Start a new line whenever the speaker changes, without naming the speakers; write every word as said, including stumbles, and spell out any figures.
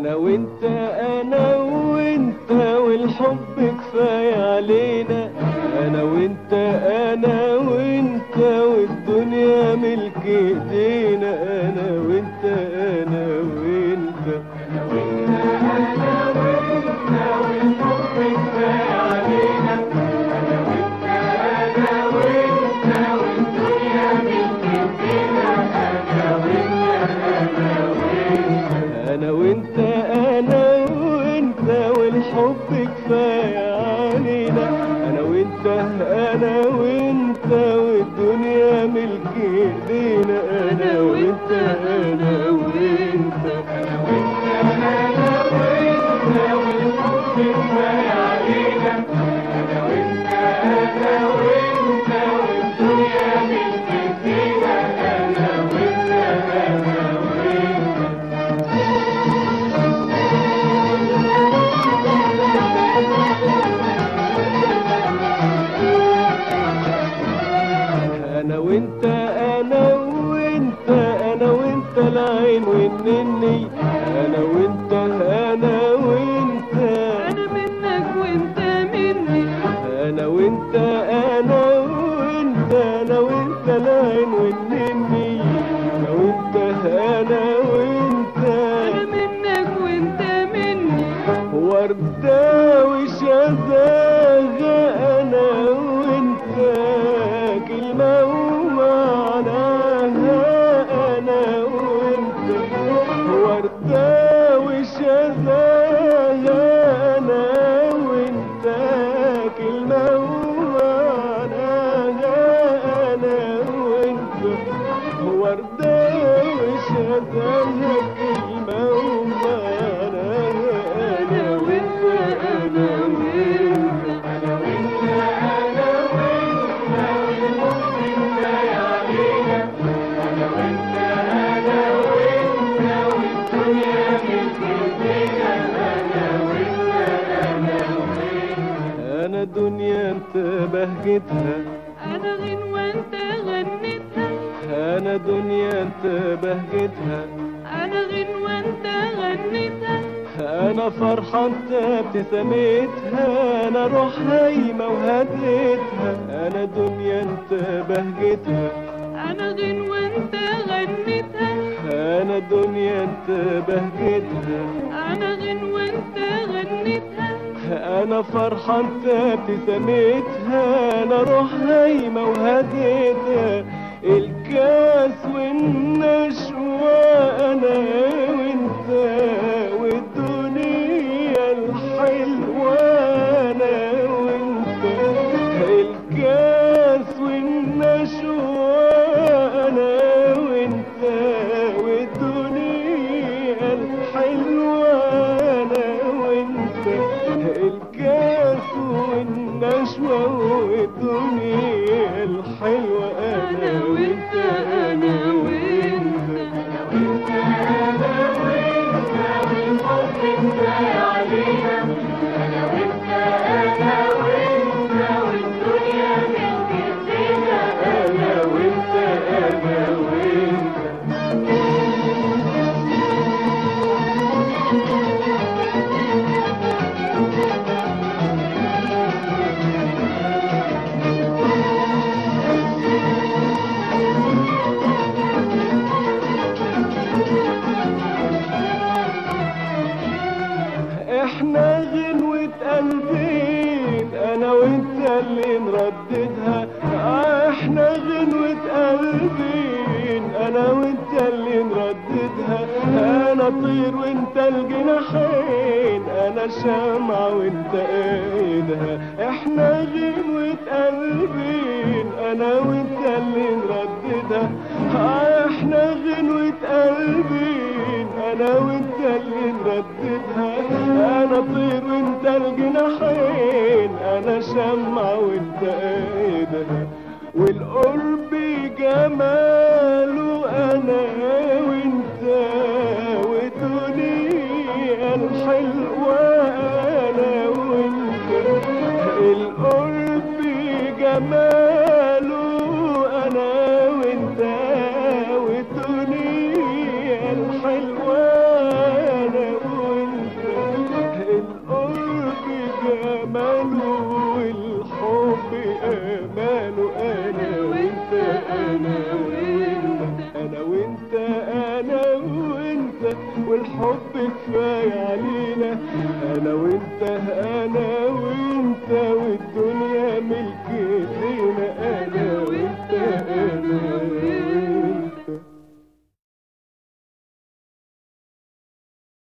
انا وانت انا وانت والحب كفاية علينا. انا وانت انا وانت والدنيا ملك ايدينا. انا وانت انا وانت انا وانت انا وانت والحب كفاية علينا. انا وانت انا وانت والدنيا ملك ايدينا. انا وانت انا وانت والحب كفاية علينا. انا وانت انا وانت والدنيا ملك ايدينا. انا وانت انا وانت انا وانت انا وانت والحب كفاية علينا. انا وانت انا وانت والدنيا ملك ايدينا. انا وانت انا انا وانت انا وانت انا وانت العين والنني. انا وانت انا وانت
انا منك وانت مني.
انا وانت انا وانت انا وانت العين والنني. انا وانت انا وانت
انا منك وانت مني.
وردة وشذاذة. انا وانت كلمة ومعناها. انا وانت وردة وشذاذة. انا وانت كلمة ومعناها. انا وانت وردة وشذاذة كلمة ومعناها. انا وانت انا وانت انا وانت انا وانت والحب كفاية علينا. انا وانت انا وانت والدنيا ملك ايدينا. انا وانت انا وانت انا دنيا انت بهجتها.
انا غنوة انت غنيتها.
انا دنيا انت بهجتها.
انا غنوة انت غنيتها.
انا فرحة انت ابتسامتها. انا روح هايمة وهديتها. انا دنيا انت بهجتها.
انا غنوة انت غنيتها.
انا دنيا انت بهجتها.
انا غنوة انت غنيتها.
انا فرحة انت ابتسامتها. انا روح هايمة وهديتها. الكاس والنشوة انا وانت والدنيا الحلوة. انا وانت الكاس والنشوة. انا وانت والدنيا الحلوة. انا وانت الكاس والنشوة والدنيا الحلوة.
انا وانت انا وانت
انا وانت انا وانت والحب كفاية علينا. انا وانت انا وانت والدنيا ملك ايدينا. انا وانت انا وانت احنا غنوة قلبين. انا وانت اللي نرددها. احنا غنوة قلبين. انا وانت اللي نرددها. انا طير وانت الجناحين. انا شمعة وانت ايدها. احنا غنوة قلبين. انا وانت اللي نرددها. احنا غنوة قلبين. انا وانت اللي نرددها. انا طير وانت الجناحين. انا شمعة وانت ايدها. والقرب جماله. انا وانت والدنيا الحلوة. انا وانت القرب جماله. انا وانت والدنيا الحلوة. انا وانت كفاية علينا انا وانت انا وانت والدنيا ملك ايدينا انا وانت انا وانت